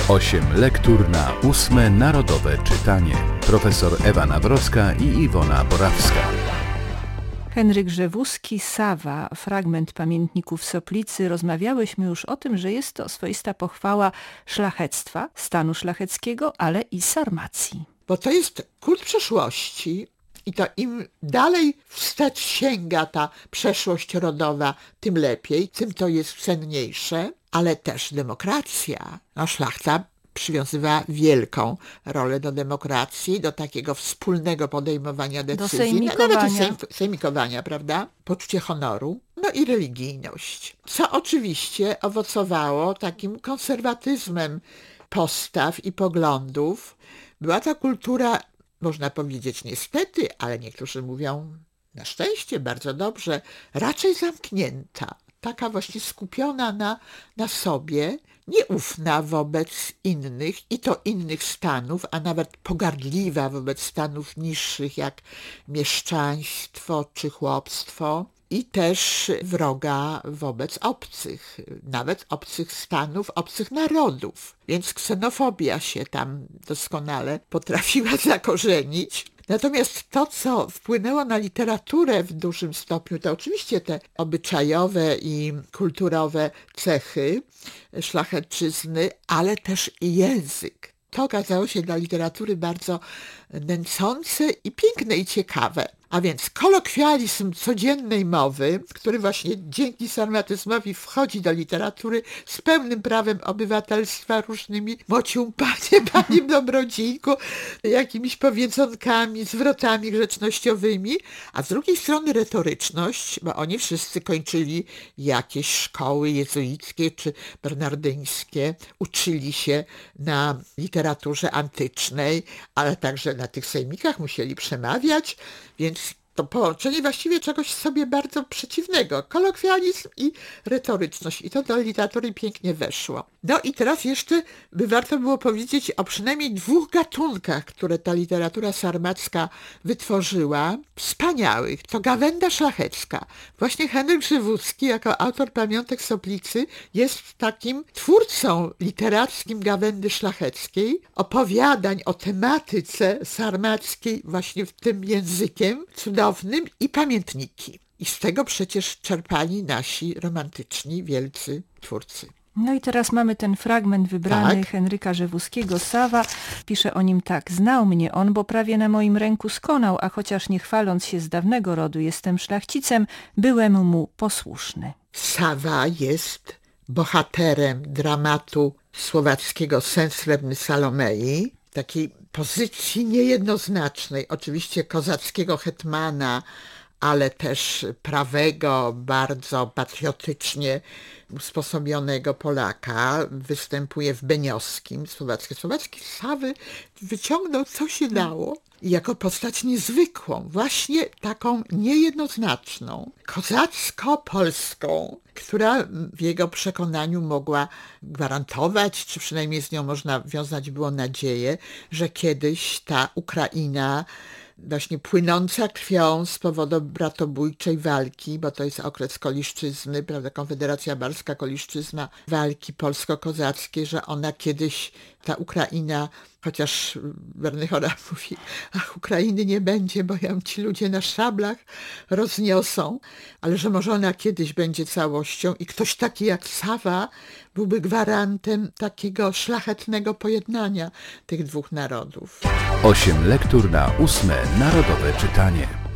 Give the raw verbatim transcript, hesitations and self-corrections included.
Osiem lektur na ósme Narodowe Czytanie. Profesor Ewa Nawrocka i Iwona Borawska. Henryk Rzewuski, Sawa, fragment Pamiętników Soplicy. Rozmawiałyśmy już o tym, że jest to swoista pochwała szlachectwa, stanu szlacheckiego, ale i sarmacji. Bo to jest kult przeszłości i to im dalej wstecz sięga ta przeszłość rodowa, tym lepiej, tym to jest cenniejsze, ale też demokracja. No, szlachta przywiązywała wielką rolę do demokracji, do takiego wspólnego podejmowania decyzji. Do sejmikowania. Nawet sejm, sejmikowania, prawda? Poczucie honoru, no i religijność. Co oczywiście owocowało takim konserwatyzmem postaw i poglądów. Była to kultura, można powiedzieć niestety, ale niektórzy mówią na szczęście, bardzo dobrze, raczej zamknięta. Taka właśnie skupiona na, na sobie, nieufna wobec innych i to innych stanów, a nawet pogardliwa wobec stanów niższych jak mieszczaństwo czy chłopstwo i też wroga wobec obcych, nawet obcych stanów, obcych narodów. Więc ksenofobia się tam doskonale potrafiła zakorzenić. Natomiast to, co wpłynęło na literaturę w dużym stopniu, to oczywiście te obyczajowe i kulturowe cechy szlachecczyzny, ale też i język. To okazało się dla literatury bardzo nęcące i piękne i ciekawe. A więc kolokwializm codziennej mowy, który właśnie dzięki sarmatyzmowi wchodzi do literatury z pełnym prawem obywatelstwa, różnymi mocium panie, panie dobrodzinku, jakimiś powiedzonkami, zwrotami grzecznościowymi, a z drugiej strony retoryczność, bo oni wszyscy kończyli jakieś szkoły jezuickie czy bernardyńskie, uczyli się na literaturze antycznej, ale także na tych sejmikach musieli przemawiać, więc to połączenie właściwie czegoś sobie bardzo przeciwnego. Kolokwializm i retoryczność. I to do literatury pięknie weszło. No i teraz jeszcze by warto było powiedzieć o przynajmniej dwóch gatunkach, które ta literatura sarmacka wytworzyła. Wspaniałych. To gawenda szlachecka. Właśnie Henryk Rzewuski jako autor Pamiątek Soplicy jest takim twórcą literackim gawędy szlacheckiej, opowiadań o tematyce sarmackiej właśnie tym językiem cudownym i pamiętniki. I z tego przecież czerpali nasi romantyczni, wielcy twórcy. No i teraz mamy ten fragment wybrany tak? Henryka Rzewuskiego, Sawa. Pisze o nim tak. Znał mnie on, bo prawie na moim ręku skonał, a chociaż nie chwaląc się z dawnego rodu jestem szlachcicem, byłem mu posłuszny. Sawa jest bohaterem dramatu słowackiego Sen srebrny Salomei, takiej pozycji niejednoznacznej, oczywiście kozackiego hetmana, ale też prawego, bardzo patriotycznie usposobionego Polaka. Występuje w Beniowskim, Słowackie. Słowacki z Sawy wyciągnął co się dało i jako postać niezwykłą, właśnie taką niejednoznaczną, kozacko-polską, która w jego przekonaniu mogła gwarantować, czy przynajmniej z nią można wiązać było nadzieję, że kiedyś ta Ukraina właśnie płynąca krwią z powodu bratobójczej walki, bo to jest okres Koliszczyzny, prawda, Konfederacja Barska, Koliszczyzna, walki polsko-kozackiej, że ona kiedyś, ta Ukraina, chociaż Wernichora mówi, ach, Ukrainy nie będzie, bo ją ci ludzie na szablach rozniosą, ale że może ona kiedyś będzie całością i ktoś taki jak Sawa byłby gwarantem takiego szlachetnego pojednania tych dwóch narodów. Osiem lektur na ósme Narodowe Czytanie.